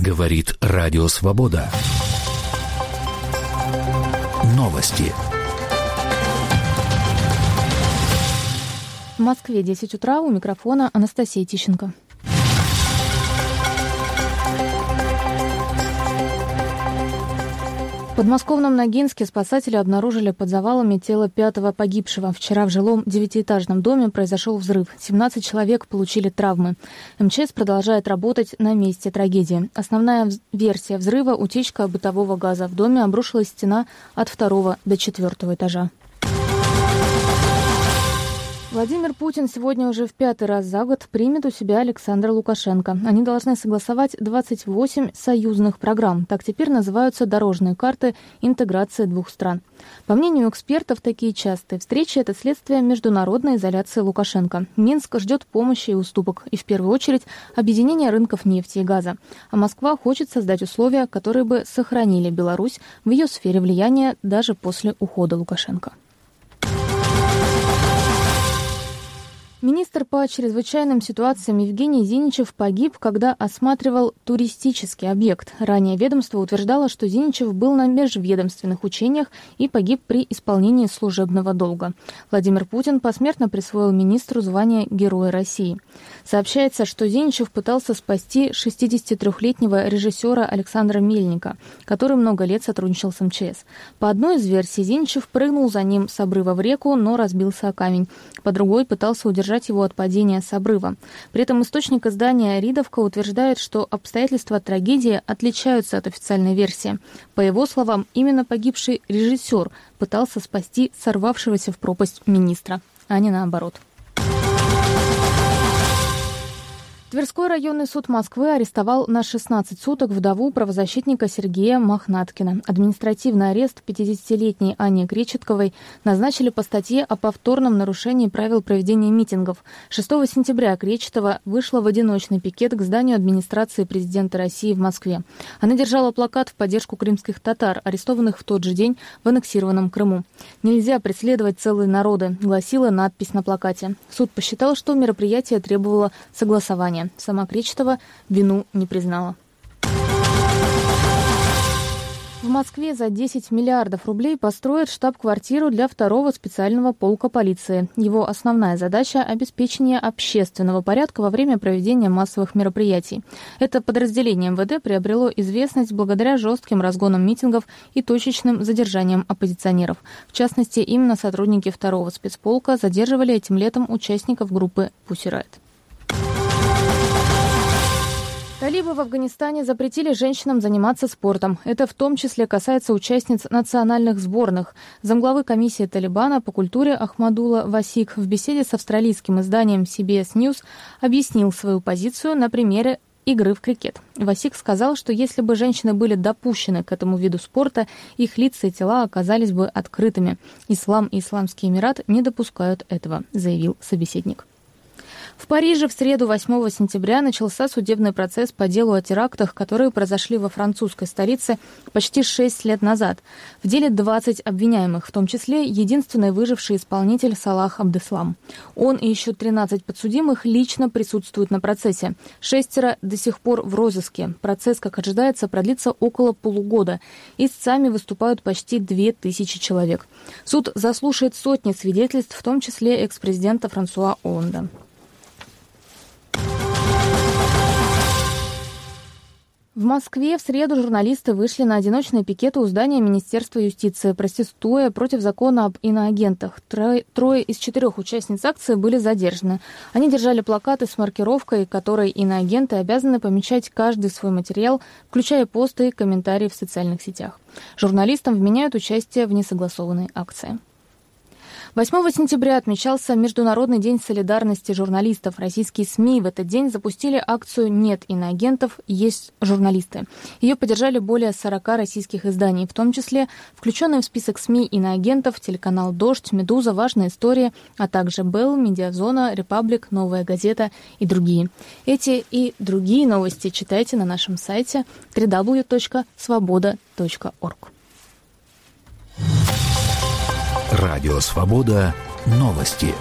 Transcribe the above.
Говорит Радио Свобода. Новости. В Москве 10 утра, у микрофона Анастасия Тищенко. В подмосковном Ногинске спасатели обнаружили под завалами тело 5-го погибшего. Вчера в жилом 9-этажном доме произошел взрыв. 17 человек получили травмы. МЧС продолжает работать на месте трагедии. Основная версия взрыва – утечка бытового газа. В доме обрушилась стена от 2 до 4 этажа. Владимир Путин сегодня уже в 5-й раз за год примет у себя Александра Лукашенко. Они должны согласовать 28 союзных программ. Так теперь называются дорожные карты интеграции двух стран. По мнению экспертов, такие частые встречи – это следствие международной изоляции Лукашенко. Минск ждет помощи и уступок. И в первую очередь объединения рынков нефти и газа. А Москва хочет создать условия, которые бы сохранили Беларусь в ее сфере влияния даже после ухода Лукашенко. Министр по чрезвычайным ситуациям Евгений Зиничев погиб, когда осматривал туристический объект. Ранее ведомство утверждало, что Зиничев был на межведомственных учениях и погиб при исполнении служебного долга. Владимир Путин посмертно присвоил министру звание Героя России. Сообщается, что Зиничев пытался спасти 63-летнего режиссера Александра Мельника, который много лет сотрудничал с МЧС. По одной из версий, Зиничев прыгнул за ним с обрыва в реку, но разбился о камень. По другой пытался удержать его от падения с обрыва. При этом источник издания «Ридовка» утверждает, что обстоятельства трагедии отличаются от официальной версии. По его словам, именно погибший режиссер пытался спасти сорвавшегося в пропасть министра, а не наоборот. Тверской районный суд Москвы арестовал на 16 суток вдову правозащитника Сергея Мохнаткина. Административный арест 50-летней Анне Кречетковой назначили по статье о повторном нарушении правил проведения митингов. 6 сентября Кречетова вышла в одиночный пикет к зданию администрации президента России в Москве. Она держала плакат в поддержку крымских татар, арестованных в тот же день в аннексированном Крыму. «Нельзя преследовать целые народы», гласила надпись на плакате. Суд посчитал, что мероприятие требовало согласования. Сама Кречетова вину не признала. В Москве за 10 миллиардов рублей построят штаб-квартиру для 2-го специального полка полиции. Его основная задача – обеспечение общественного порядка во время проведения массовых мероприятий. Это подразделение МВД приобрело известность благодаря жестким разгонам митингов и точечным задержаниям оппозиционеров. В частности, именно сотрудники 2-го спецполка задерживали этим летом участников группы Pussy Riot. Талибы в Афганистане запретили женщинам заниматься спортом. Это в том числе касается участниц национальных сборных. Замглавы комиссии Талибана по культуре Ахмадулла Васик в беседе с австралийским изданием CBS News объяснил свою позицию на примере игры в крикет. Васик сказал, что если бы женщины были допущены к этому виду спорта, их лица и тела оказались бы открытыми. Ислам и Исламский Эмират не допускают этого, заявил собеседник. В Париже в среду 8 сентября начался судебный процесс по делу о терактах, которые произошли во французской столице почти 6 лет назад. В деле 20 обвиняемых, в том числе единственный выживший исполнитель Салах Абдеслам. Он и еще 13 подсудимых лично присутствуют на процессе. 6 до сих пор в розыске. Процесс, как ожидается, продлится около полугода. Истцами выступают почти 2000 человек. Суд заслушает сотни свидетельств, в том числе экс-президента Франсуа Олланда. В Москве в среду журналисты вышли на одиночные пикеты у здания Министерства юстиции, протестуя против закона об иноагентах. Трое из 4 участниц акции были задержаны. Они держали плакаты с маркировкой, которой иноагенты обязаны помечать каждый свой материал, включая посты и комментарии в социальных сетях. Журналистам вменяют участие в несогласованной акции. 8 сентября отмечался Международный день солидарности журналистов. Российские СМИ в этот день запустили акцию «Нет иноагентов, есть журналисты». Ее поддержали более 40 российских изданий, в том числе включенные в список СМИ иноагентов телеканал «Дождь», «Медуза», «Важная история», а также «Белл», «Медиазона», «Репаблик», «Новая газета» и другие. Эти и другие новости читайте на нашем сайте www.svoboda.org. Радио «Свобода». Новости.